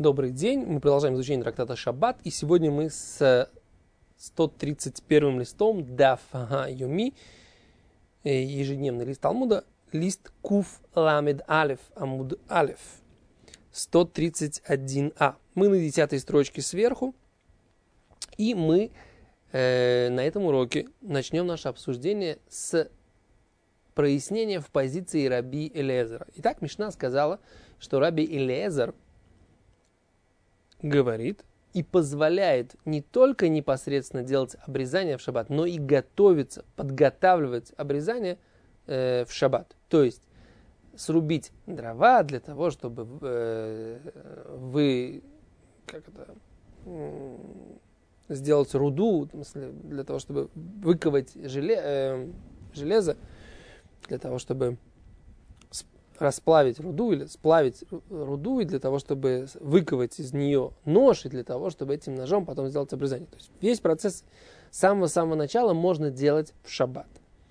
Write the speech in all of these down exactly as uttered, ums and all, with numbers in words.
Добрый день, мы продолжаем изучение трактата Шаббат, и сегодня мы с сто тридцать первым листом Даф Йоми, ежедневный лист Талмуда, лист Куф Ламед Алеф, Амуд Алеф, сто тридцать один а. Мы на десятой строчке сверху, и мы э, на этом уроке начнем наше обсуждение с прояснения в позиции Раби Элиэзера. Итак, Мишна сказала, что Раби Элиэзер говорит и позволяет не только непосредственно делать обрезание в шаббат, но и готовиться, подготавливать обрезание э, в шаббат. То есть срубить дрова для того, чтобы э, вы как это, э, сделать руду, в смысле, для того, чтобы выковать желе, э, железо, для того, чтобы расплавить руду или сплавить руду, и для того, чтобы выковать из нее нож, и для того, чтобы этим ножом потом сделать обрезание. То есть весь процесс с самого-самого начала можно делать в шаббат.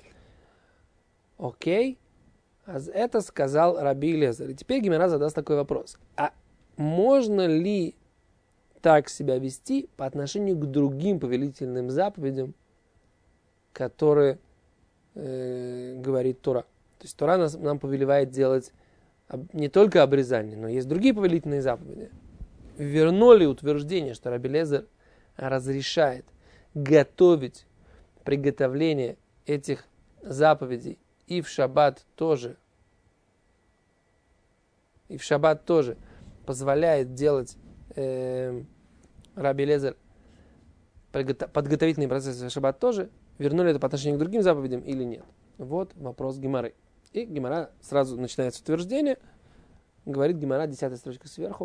Окей? А это сказал Раби Элиэзер. И теперь Гемара задаст такой вопрос. А можно ли так себя вести по отношению к другим повелительным заповедям, которые э, говорит Тора? То есть Тора нас, нам повелевает делать не только обрезание, но есть другие повелительные заповеди. Верно ли утверждение, что Раби Элиэзер разрешает готовить приготовление этих заповедей и в шаббат тоже, и в шаббат тоже позволяет делать э, Раби Элиэзер подготовительные процессы в шаббат тоже? Верно ли это по отношению к другим заповедям или нет? Вот вопрос Гемары. И Гемара сразу начинается утверждение. Говорит Гемара, десятая строчка сверху.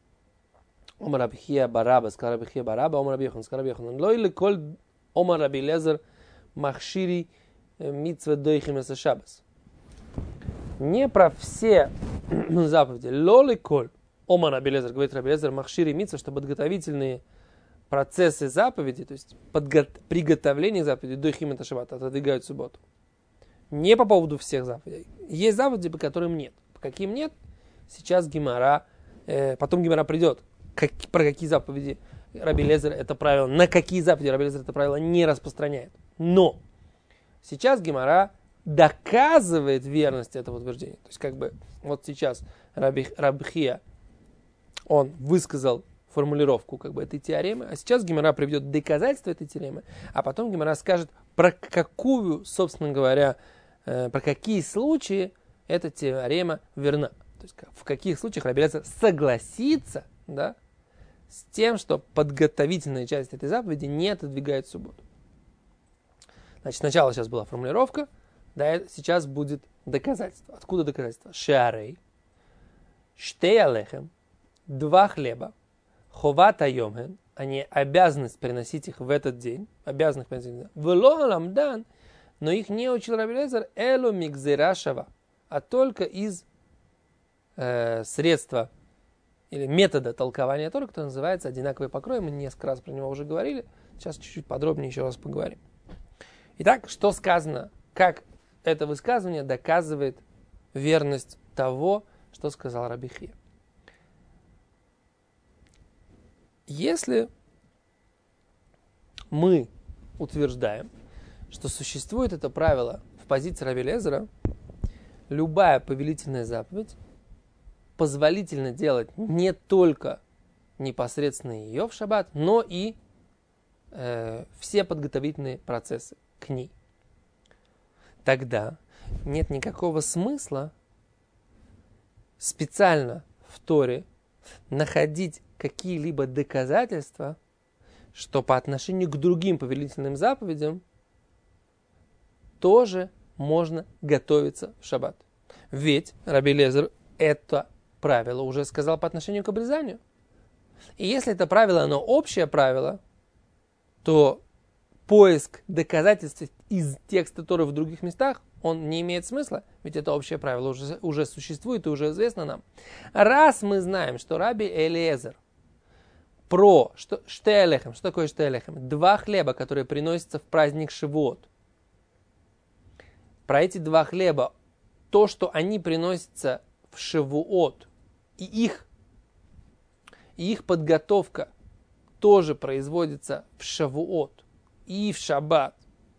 Омар Раби Хия Бараба, сказал Раби Хия Бараба, Омар Раби Йохан, сказал Раби Йохан. Лой ли коль Омар Раби Элиэзер махшири митцве дойхим эс шаббас. Не про все заповеди. Лой ли коль Омар Раби Элиэзер, говорит Раби Элиэзер, махшири митцве, что подготовительные процессы заповеди, то есть подго- приготовление заповедей дойхим эс шаббат, отодвигают субботу. Не по поводу всех заповедей. Есть заповеди, по которым нет. По каким нет, сейчас Гемара, э, потом Гемара придет, как, про какие заповеди Раби Элиэзер это правило, на какие заповеди Раби Элиэзер это правило не распространяет. Но сейчас Гемара доказывает верность этого утверждения. То есть как бы вот сейчас Раби, Раби Хия, он высказал формулировку как бы этой теоремы, а сейчас Гемара приведет доказательства этой теоремы, а потом Гемара скажет, про какую, собственно говоря, э, про какие случаи эта теорема верна. То есть в каких случаях Раби Элиэзер согласится, да, с тем, что подготовительная часть этой заповеди не отодвигает субботу. Значит, сначала сейчас была формулировка, да, сейчас будет доказательство. Откуда доказательство? Шеарей, штей алехем, два хлеба, ховат айомхен, они обязанность приносить их в этот день, обязанность приносить их в ламдан, но их не учил Раби Элиэзер элу мигзера шава, а только из э, средства или метода толкования Торы, который называется одинаковый покрой. Мы несколько раз про него уже говорили, сейчас чуть-чуть подробнее еще раз поговорим. Итак, что сказано, как это высказывание доказывает верность того, что сказал Раби Хия. Если мы утверждаем, что существует это правило в позиции Раби Элиэзера, любая повелительная заповедь позволительно делать не только непосредственно ее в шаббат, но и э, все подготовительные процессы к ней. Тогда нет никакого смысла специально в Торе находить какие-либо доказательства, что по отношению к другим повелительным заповедям тоже можно готовиться в шаббат. Ведь Раби Элиэзер это правило уже сказал по отношению к обрезанию. И если это правило, оно общее правило, то поиск доказательств из текста Торы в других местах, он не имеет смысла, ведь это общее правило уже, уже существует и уже известно нам. Раз мы знаем, что Раби Элиэзер про что, штейлехем, что такое штейлехем? Два хлеба, которые приносятся в праздник Шивот. Про эти два хлеба, то, что они приносятся в Шивуот, и их и их подготовка тоже производится в Шавуот и в Шаббат,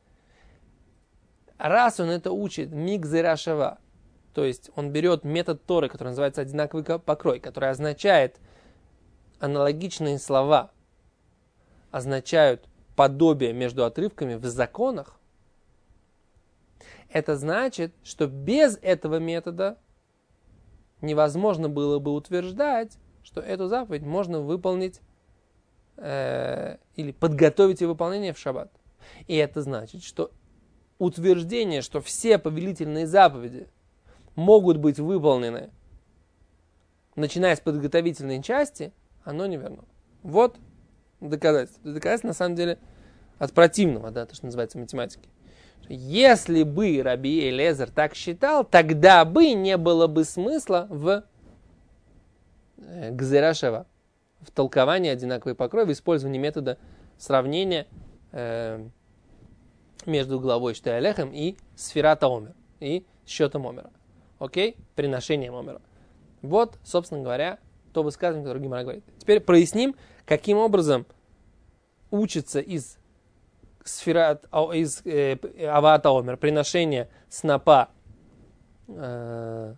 раз он это учит мигзера шава, то есть он берет метод Торы, который называется одинаковый покрой, который означает аналогичные слова, означают подобие между отрывками в законах, это значит, что без этого метода невозможно было бы утверждать, что эту заповедь можно выполнить э, или подготовить ее выполнение в шаббат. И это значит, что утверждение, что все повелительные заповеди могут быть выполнены, начиная с подготовительной части, оно неверно. Вот доказательство. Доказательство, на самом деле, от противного, да, то, что называется математикой. Если бы Раби Элиэзер так считал, тогда бы не было бы смысла в гзера шава, в толковании одинаковый покрой, в использовании метода сравнения э, между главой Штей Алехем и сферата омер, и счетом омера. Окей? Приношением омера. Вот, собственно говоря, то высказывание, которое Гемара говорит. Теперь проясним, каким образом учится из сферат, из э, авата омер, приношение снопа э,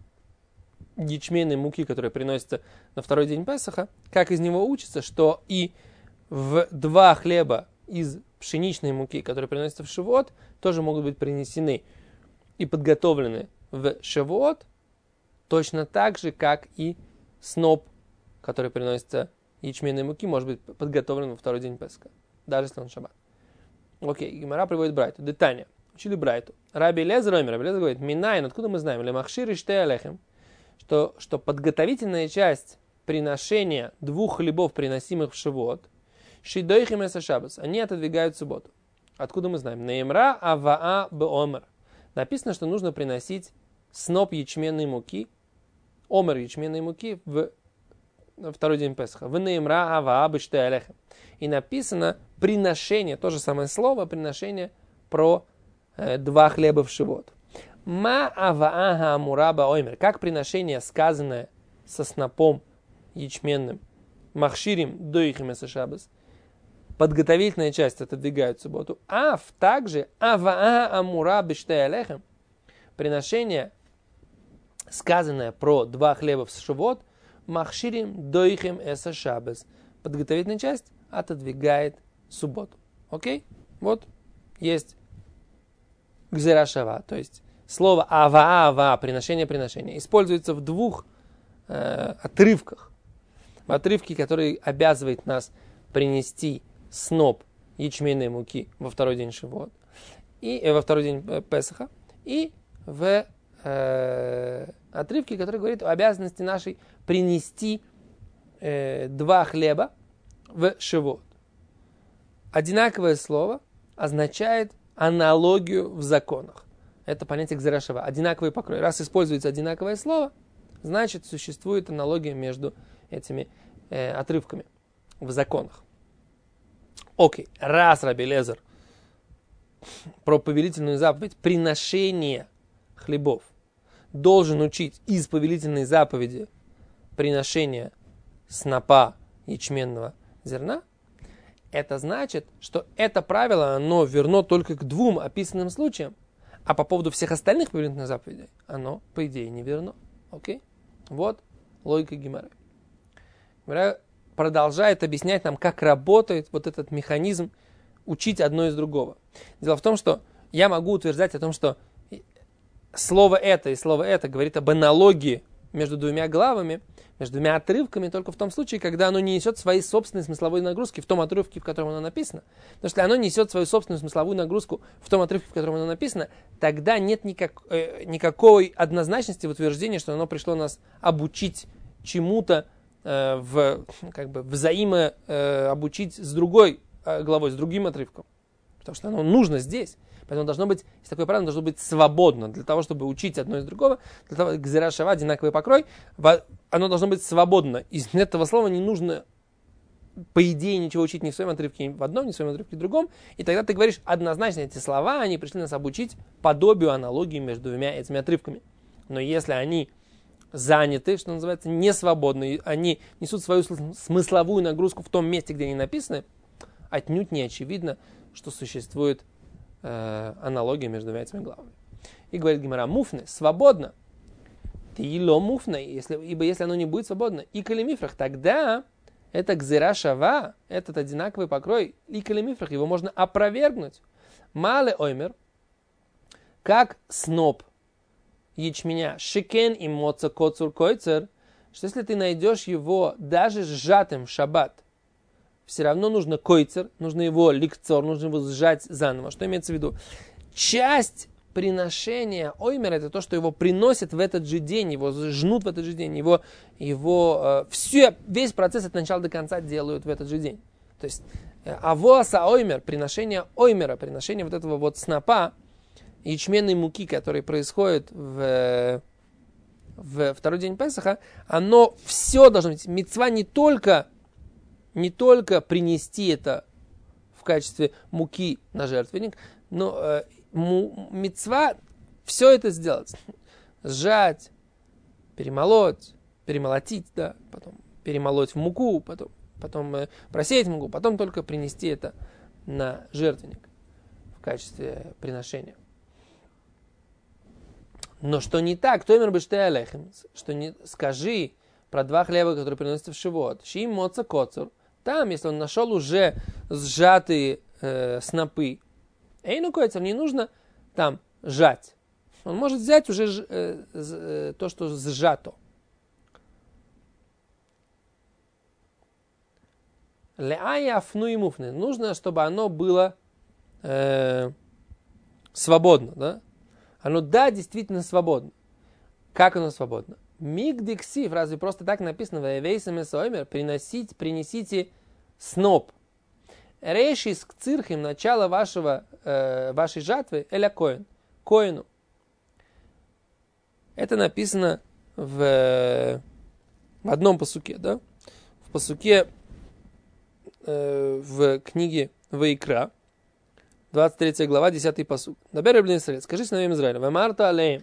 ячменной муки, которая приносится на второй день Песаха, как из него учится, что и в два хлеба из пшеничной муки, которые приносятся в Шавуот, тоже могут быть принесены и подготовлены в Шавуот, точно так же, как и сноп, который приносится ячменной муки, может быть подготовлен во второй день Песаха, даже если он шаббат. Окей, Гемара приводит Брайту. Детания. Учили Брайту. Раби Элиэзер омер, Раби Элиэзер говорит, минайн, откуда мы знаем, лемахшир и штей алехем, что, что подготовительная часть приношения двух хлебов, приносимых в Шавуот, шидойхим эса шаббас, они отодвигают субботу. Откуда мы знаем? Неемра аваа беомер. Написано, что нужно приносить сноп ячменной муки, омер ячменной муки в второй день Песаха. В неемра аваа бештей алехем. И написано приношение, то же самое слово, приношение про э, два хлеба в Шавуот. Ма аваа амураба оймер. Как приношение, сказанное со снопом ячменным, махширим доихим эса шаббас, подготовительная часть отодвигает субботу. Ав также аваа амура бештей алехем. Приношение, сказанное про два хлеба в Шавуот, махширим доихим эса шаббас. Подготовительная часть отодвигает субботу. Окей? Вот есть гзера шава, то есть слово ава-ава, приношение-приношение, используется в двух э, отрывках. В отрывке, который обязывает нас принести сноп ячменной муки во второй день Шавуот, и э, во второй день э, Песаха, и в э, отрывке, который говорит о обязанности нашей принести э, два хлеба в Шавуот. Одинаковое слово означает аналогию в законах. Это понятие гзера шава. Одинаковый покрой. Раз используется одинаковое слово, значит существует аналогия между этими э, отрывками в законах. Окей. Раз Раби Элиэзер про повелительную заповедь приношение хлебов должен учить из повелительной заповеди приношение снопа ячменного зерна, это значит, что это правило, оно верно только к двум описанным случаям, а по поводу всех остальных повелительных заповедей, оно, по идее, не верно. Окей? Вот логика Гемары. Гемара продолжает объяснять нам, как работает вот этот механизм учить одно из другого. Дело в том, что я могу утверждать о том, что слово это и слово это говорит об аналогии между двумя главами, между двумя отрывками, только в том случае, когда оно не несет своей собственной смысловой нагрузки в том отрывке, в котором оно написано. Потому что если оно несет свою собственную смысловую нагрузку в том отрывке, в котором оно написано, тогда нет никак, э, никакой однозначности в утверждении, что оно пришло нас обучить чему-то, э, в, как бы взаимо э, обучить с другой э, главой, с другим отрывком. Потому что оно нужно здесь. Поэтому должно быть, если такое правило, должно быть свободно. Для того, чтобы учить одно из другого, для того, гзера шава, одинаковый покрой, оно должно быть свободно. Из этого слова не нужно, по идее, ничего учить ни в своем отрывке в одном, ни в своем отрывке в другом. И тогда ты говоришь однозначно, эти слова, они пришли нас обучить подобию, аналогии между двумя этими отрывками. Но если они заняты, что называется, не свободны. Они несут свою смысловую нагрузку в том месте, где они написаны. Отнюдь не очевидно, что существует э, аналогия между двумя этими главами. И говорит Гемара, муфны, свободно. Тило муфны, если, ибо если оно не будет свободно, и калимифрах, тогда это гзера шава, этот одинаковый покрой, и калимифрах, его можно опровергнуть. Мале оймер, как сноп ячменя, шикен и моца коцур койцер, что если ты найдешь его даже сжатым в шаббат, все равно нужно койцер, нужно его ликцор, нужно его сжать заново. Что имеется в виду? Часть приношения оймера, это то, что его приносят в этот же день, его жнут в этот же день, его, его э, все, весь процесс от начала до конца делают в этот же день. То есть э, авоаса оймер, приношение оймера, приношение вот этого вот снопа, ячменной муки, который происходит в, в второй день Песаха, оно все должно быть. Мицва не только, не только принести это в качестве муки на жертвенник, но э, мицва все это сделать. Сжать, перемолоть, перемолотить, да, потом перемолоть в муку, потом, потом э, просеять муку, потом только принести это на жертвенник в качестве приношения. Но что не так, то имер бештей алехем, что не скажи про два хлеба, которые приносятся в шивот. Шим моца коцур. Там, если он нашел уже сжатые э, снопы, эйну койцер, не нужно там сжать. Он может взять уже ж, э, э, то, что сжато. Леая афну и муфны. Нужно, чтобы оно было э, свободно, да? Оно, да, действительно свободно. Как оно свободно? Мигдиксив, разве просто так написано в Эвейсам Эсоэмер, приносить, принесите сноп. Рейшис к цирхим, начало вашего, э, вашей жатвы, эля коин, коину. Это написано в, в одном пасуке, да? В пасуке э, в книге Ваикра, двадцать третья глава, десятый пасук. Дабер Ибн Исраэль, скажи сыновьям Израиля, вамарта алеем,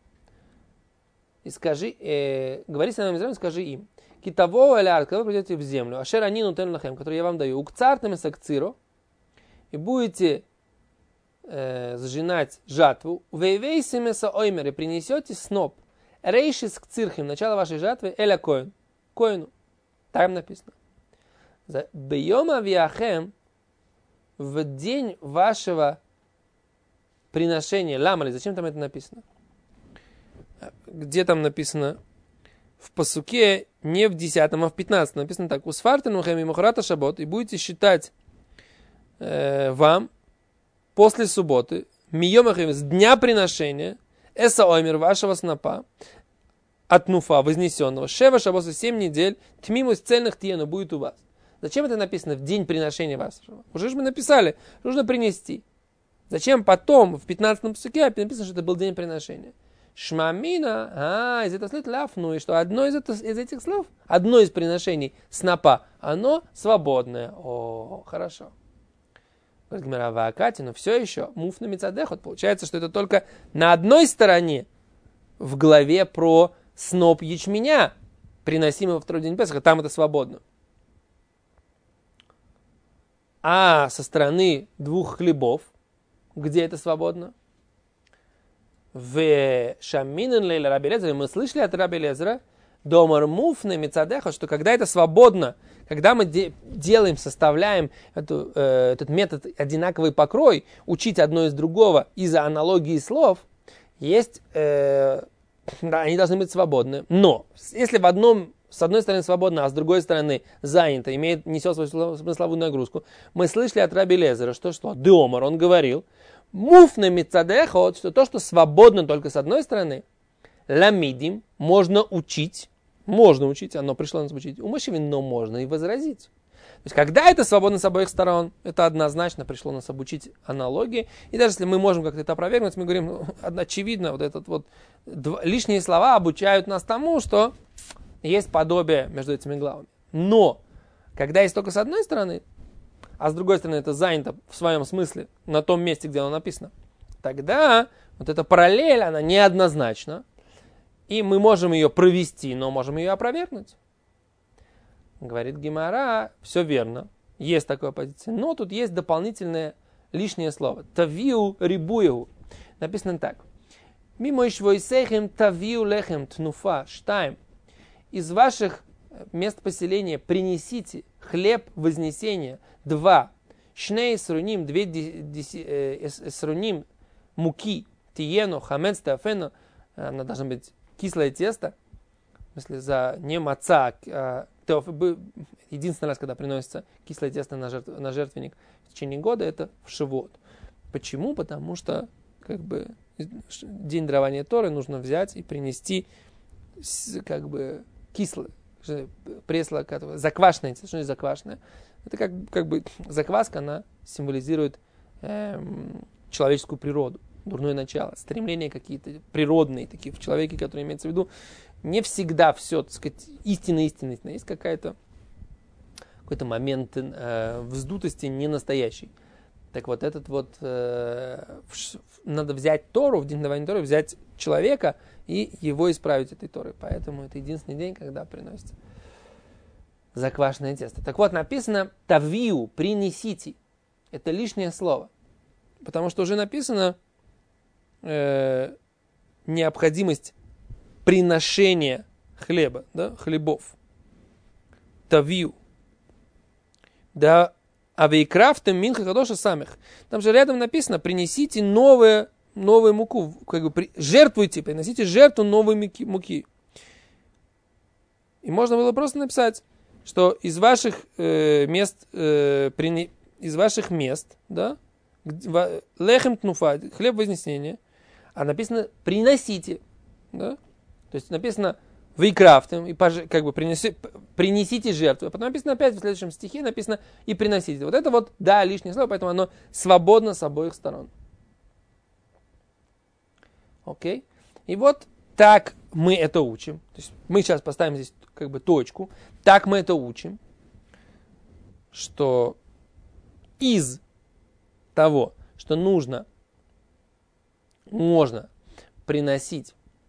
и скажи, э, говори сыновьям Израиля, скажи им, китаво элярд, когда вы придете в землю, ашер анину тен лахем, который я вам даю, укцартем сакциро, и будете э, сжинать жатву, вейвейсимеса оймер, и принесете сноп, рейшис к цирхим, начало вашей жатвы, эля коин, коину. Там написано. Бейома виахем, в день вашего приношения, ламали, зачем там это написано? Где там написано? В пасуке не в десятом, а в пятнадцатом. Написано так. Усфартен ухем и мухрата шабот, и будете считать э, вам после субботы, миемахем, с дня приношения, эса оймер, вашего снопа, от нуфа, вознесенного, шева шабоса, семь недель, тмимус цельных тиену будет у вас. Зачем это написано в день приношения вашего? Уже же мы написали, нужно принести. Зачем потом в пятнадцатом псуке написано, что это был день приношения? Шмамина, а, из этого следует лафну, и что одно из, это, из этих слов, одно из приношений снопа, оно свободное. О, хорошо. Говорит Гемара, ваакати, но все еще муфна мицадехот. Получается, что это только на одной стороне в главе про сноп ячменя, приносимого во второй день Песаха, там это свободно. А со стороны двух хлебов, где это свободно? В Шаминен лейла Раби Элиэзера, мы слышали от Раби Элиэзера, домар муфны мицадеха, что когда это свободно, когда мы де- делаем, составляем эту, э, этот метод одинаковый покрой, учить одно из другого из-за аналогии слов, есть, э, да, они должны быть свободны. Но если в одном, с одной стороны свободно, а с другой стороны занято, имеет, несет свою смысловую нагрузку, мы слышали от Раби Элиэзера, что что? Домар, он говорил, муфна мицадехот, что то, что свободно только с одной стороны, ламидим, можно учить, можно учить, оно пришло нас учить, у мужчин, но можно и возразить. То есть, когда это свободно с обоих сторон, это однозначно пришло нас обучить аналогии, и даже если мы можем как-то это опровергнуть, мы говорим, очевидно, вот этот вот, два, лишние слова обучают нас тому, что есть подобие между этими главами. Но, когда есть только с одной стороны, а с другой стороны это занято в своем смысле на том месте, где оно написано, тогда вот эта параллель, она неоднозначна. и мы можем ее провести, но можем ее опровергнуть. Говорит Гемара, все верно, есть такая позиция, но тут есть дополнительное лишнее слово. Тавиу рибуеву. Написано так. Мимо ишвойсехем тавиу лехем тнуфа штайм. Из ваших мест поселения принесите хлеб вознесения. Два. Шней сруним, две сруним муки. Тиену, хамец, теофену. Она должна быть кислое тесто. В смысле, за не маца, а теоф... единственный раз, когда приносится кислое тесто на, жертв... на жертвенник в течение года, это в Шивот. Почему? Потому что как бы день дарования Торы нужно взять и принести как бы кислое, пресло, заквашенное, что значит заквашенное? Это как, как бы закваска, она символизирует эм, человеческую природу, дурное начало, стремления какие-то природные такие в человеке, которые имеется в виду. Не всегда все, так сказать, истинно, истинно, истинно. Есть какая-то, какой-то момент э, вздутости не настоящий. Так вот, этот вот, э, в, надо взять Тору, в день давания Торы, взять человека и его исправить этой Торой. Поэтому это единственный день, когда приносится заквашенное тесто. Так вот, написано тавию, принесите. Это лишнее слово. Потому что уже написано э, необходимость приношения хлеба, да, хлебов. Тавию. Да, авейкрафтем минха кадоша самих. Там же рядом написано, принесите новое, новую муку, как бы при, жертвуйте, приносите жертву новой муки. И можно было просто написать, что из ваших э, мест, э, при, из ваших мест, да, лехем тнуфа, хлеб вознесения, а написано приносите, да, то есть написано вейкрафтем, и как бы принеси, принесите жертву. А потом написано опять в следующем стихе, написано и приносите. Вот это вот, да, лишнее слово, поэтому оно свободно с обоих сторон. Окей? И вот так мы это учим. То есть мы сейчас поставим здесь как бы точку. Так мы это учим, что из того, что нужно, можно приносить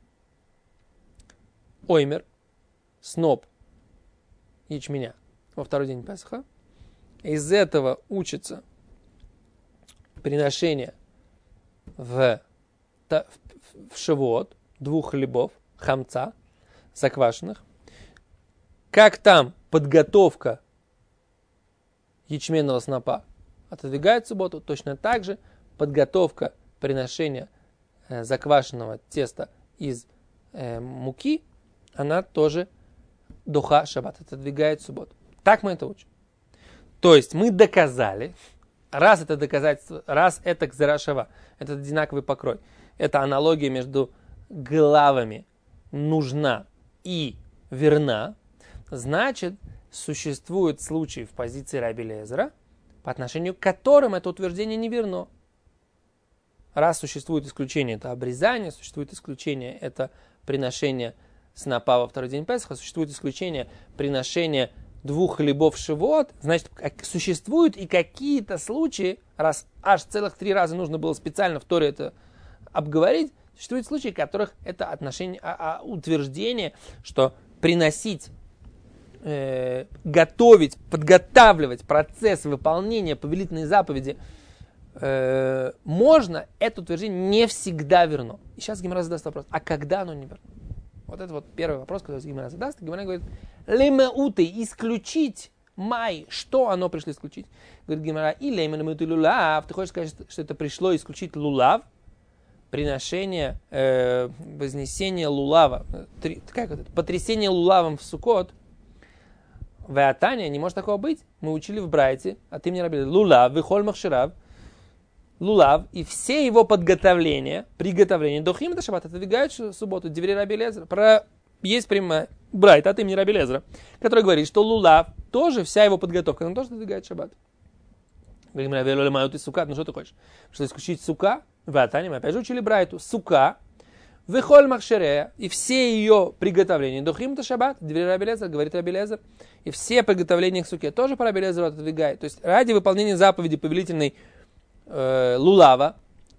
оймер, сноп ячменя во второй день Песаха. Из этого учится приношение в, в, в шивот двух хлебов, хамца, заквашенных. Как там подготовка ячменного снопа отодвигает в субботу, точно так же подготовка приношения э, заквашенного теста из э, муки, она тоже духа шаббат, отодвигает в субботу. Так мы это учим. То есть мы доказали, раз это доказательство, раз это кзерашава, это одинаковый покрой, это аналогия между главами нужна и верна, значит, существуют случаи в позиции Раби Элиэзера, по отношению к которым это утверждение не верно. Раз существует исключение, это обрезание, существует исключение, это приношение снопа во второй день Песаха, существует исключение приношения двух хлебов шивот, значит, существуют и какие-то случаи, раз аж целых три раза нужно было специально в Торе это обговорить, существуют случаи, в которых это отношение, а, а, утверждение, что приносить, э, готовить, подготавливать процесс выполнения повелительной заповеди э, можно, это утверждение не всегда верно. И сейчас Гемара задаст вопрос, а когда оно не верно? Вот это вот первый вопрос, который Гемара задаст. Гемара говорит, лемеуты, исключить май, что оно пришло исключить? Говорит Гемара, и лемеуты лулав, ты хочешь сказать, что это пришло исключить лулав? Приношение, э, вознесение лулава, три, как это, потрясение лулавом в Суккот, в Атане не может такого быть. Мы учили в Брайте, а ты мне рабили лулав, вихоль махширав, лулав, и все его подготовления, приготовления, дохим это шаббат, отодвигают в субботу, двери Раби Элиэзера. Про... Есть прямая Брайта, а ты мне Раби Элиэзера, который говорит, что лулав, тоже вся его подготовка, она тоже отодвигает шаббат. Говорим, Раби Элиэзер, ты сука, ну что ты хочешь? Что исключить сука? В Атане мы опять же учили Брайту. Сука, вихоль махширея, и все ее приготовления, дохим это шаббат, двери Раби Элиэзера, говорит Раби Элиэзер, и все приготовления к суке тоже по Раби Элиэзеру отодвигает. То есть ради выполнения заповеди повелительной э, лулава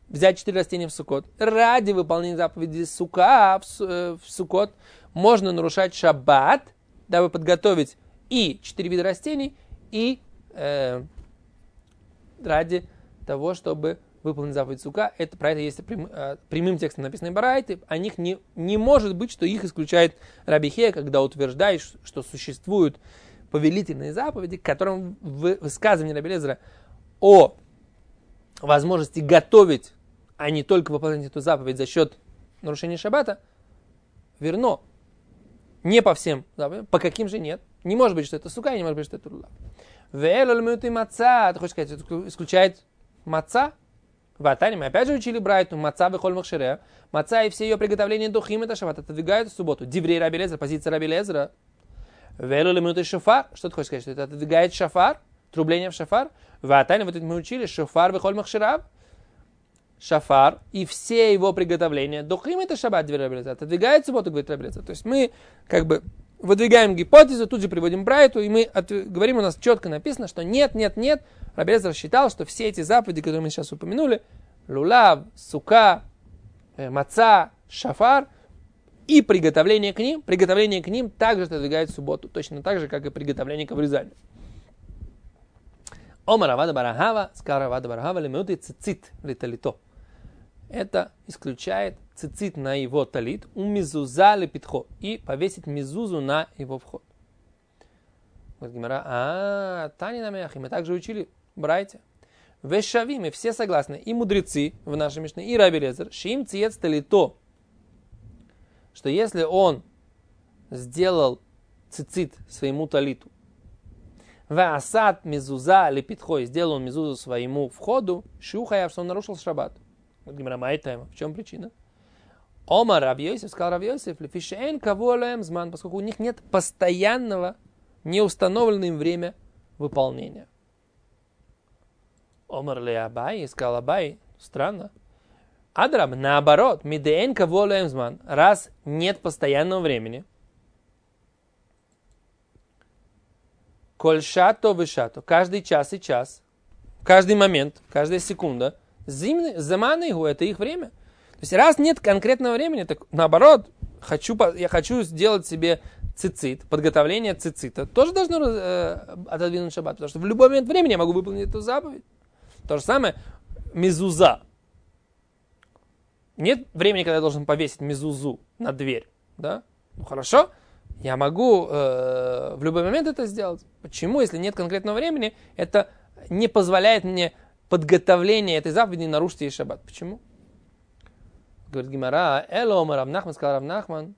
взять четыре растения в Суккот. Ради выполнения заповеди сука в Суккот можно нарушать шаббат, дабы подготовить и четыре вида растений, и э, ради того, чтобы выполнить заповедь сука. Это, про это есть прям, э, прямым текстом написано Барайты. О них не, не может быть, что их исключает Раби Хия, когда утверждаешь, что существуют повелительные заповеди, к которым в высказывании Раби Элиэзера о возможности готовить, а не только выполнять эту заповедь за счет нарушения шаббата, верно. Не по всем заповедям. По каким же нет? Не может быть, что это сука, не может быть, что это лулав. Вэлэлмюты маца. Ты хочешь сказать, это исключает маца? В Атане мы опять же учили Брайту. Маца вехоль махшире. Маца и все ее приготовления духим это шаббат. Отодвигают в субботу. Диврей Раби Элиэзера, позиция Раби Элиэзера. Вэлэлмюты шофар. Что ты хочешь сказать, что это отодвигает шофар? Трубление в шофар. В Атане вот это мы учили. Шофар вехоль махширав. Шафар и все его приготовления, духим это шаббат, отодвигает субботу, говорит Раби Элиэзер. То есть мы как бы выдвигаем гипотезу, тут же приводим Брайту, и мы от, говорим, у нас четко написано, что нет, нет, нет. Раби Элиэзер считал, что все эти заповеди, которые мы сейчас упомянули, лулав, сука, э, маца, шафар и приготовление к ним, приготовление к ним также отодвигает субботу, точно так же, как и приготовление к обрезанию. Омар Авада Барахава, сказал Авада Барахава, лемеуты цицит литалито. Это исключает цицит на его талит, у мизуза лепитхо, и повесить мизузу на его вход. Говорит Гемара, а Тани намяхи, мы также учили, братья. Вешави, мы все согласны, и мудрецы в нашей Мишне, и Раби Элиэзер, шим циец талито, что если он сделал цицит своему талиту, ваасад мизуза лепитхо, сделал он мизузу своему входу, шухая, что он нарушил шаббат. В чем причина? Омар Рав Йосеф сказал Рав Йосеф, лефишеэн кого лэм зман, поскольку у них нет постоянного, неустановленного им время выполнения. Омар ле Абай, сказал Абай, странно. Адраб, наоборот, мидеэн кого лэм зман, раз нет постоянного времени. Коль шато вышато, каждый час и час, каждый момент, каждая секунда, заманы его, это их время. То есть раз нет конкретного времени, так наоборот, хочу, я хочу сделать себе цицит, подготовление цицита, тоже должно э, отодвинуть шаббат, потому что в любой момент времени я могу выполнить эту заповедь. То же самое мезуза. Нет времени, когда я должен повесить мезузу на дверь. Да? Ну хорошо, я могу э, в любой момент это сделать. Почему, если нет конкретного времени, это не позволяет мне подготовление этой заповеди нарушить ей шаббат? Почему? Говорит Гемара, эло омар Рав Нахман, сказал Рав Нахман,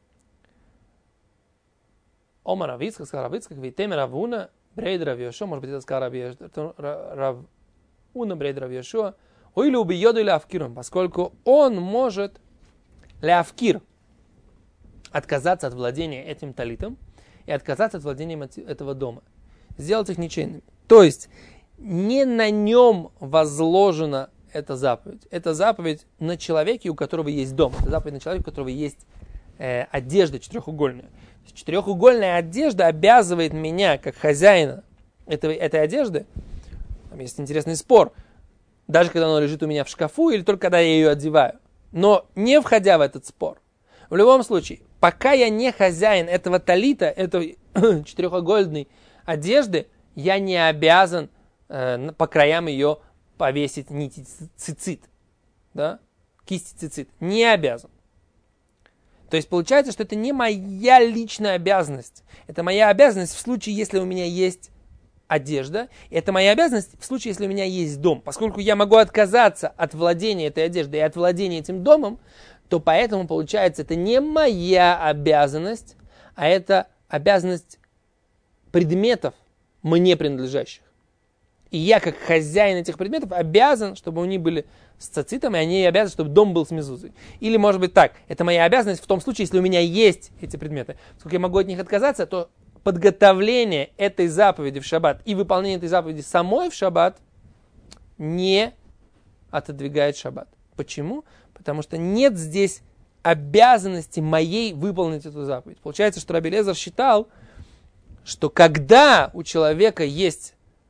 омар Рав Ицхак, сказал Рав Ицхак, вейтем Рав Уна, брейд Рав Йошуа, может быть, это сказал Рав Уна, брейд Рав Йошуа, или убьет или авкиром, поскольку он может ляавкир, отказаться от владения этим талитом и отказаться от владения этого дома, сделать их ничейными. То есть не на нем возложена эта заповедь. Это заповедь на человеке, у которого есть дом. Это заповедь на человеке, у которого есть э, одежда четырехугольная. Четырехугольная одежда обязывает меня, как хозяина этой, этой одежды. Там есть интересный спор. Даже когда она лежит у меня в шкафу или только когда я ее одеваю. Но не входя в этот спор. В любом случае, пока я не хозяин этого талита, этой четырехугольной одежды, я не обязан э, по краям ее повесить нити цицит, да, кисти цицит, не обязан. То есть получается, что это не моя личная обязанность. Это моя обязанность в случае, если у меня есть одежда. Это моя обязанность в случае, если у меня есть дом. Поскольку я могу отказаться от владения этой одеждой и от владения этим домом, то поэтому получается, это не моя обязанность, а это обязанность предметов, мне принадлежащих. И я, как хозяин этих предметов, обязан, чтобы они были с цицитом, и они обязаны, чтобы дом был с мезузой. Или, может быть, так, это моя обязанность в том случае, если у меня есть эти предметы. Поскольку я могу от них отказаться, то подготовление этой заповеди в шаббат и выполнение этой заповеди самой в шаббат не отодвигает шаббат. Почему? Потому что нет здесь обязанности моей выполнить эту заповедь. Получается, что Раби Элиэзер считал, что когда у человека есть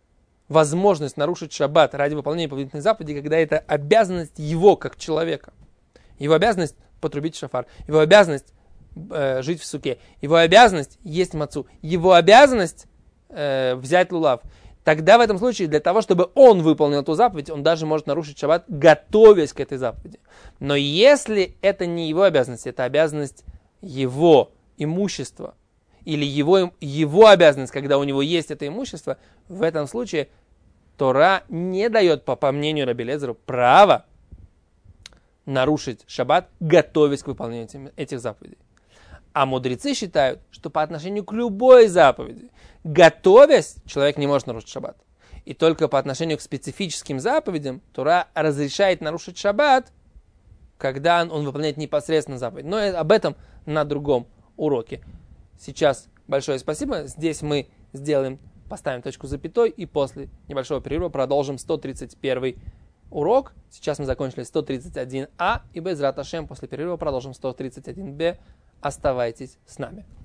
возможность нарушить шаббат ради выполнения повелительной заповеди, когда это обязанность его как человека. Его обязанность потрубить шафар, его обязанность э, жить в суке, его обязанность есть мацу, его обязанность э, взять лулав. Тогда в этом случае для того, чтобы он выполнил эту заповедь, он даже может нарушить шаббат, готовясь к этой заповеди. Но если это не его обязанность, это обязанность его имущества, или его, его обязанность, когда у него есть это имущество, в этом случае Тора не дает, по, по мнению Раби Элиэзера, права нарушить шаббат, готовясь к выполнению этих, этих заповедей. А мудрецы считают, что по отношению к любой заповеди, готовясь, человек не может нарушить шаббат. И только по отношению к специфическим заповедям Тора разрешает нарушить шаббат, когда он, он выполняет непосредственно заповедь. Но об этом на другом уроке. Сейчас большое спасибо. Здесь мы сделаем, поставим точку запятой и после небольшого перерыва продолжим сто тридцать первый урок. Сейчас мы закончили сто тридцать один а и без рат Ашем после перерыва продолжим сто тридцать один бэ. Оставайтесь с нами.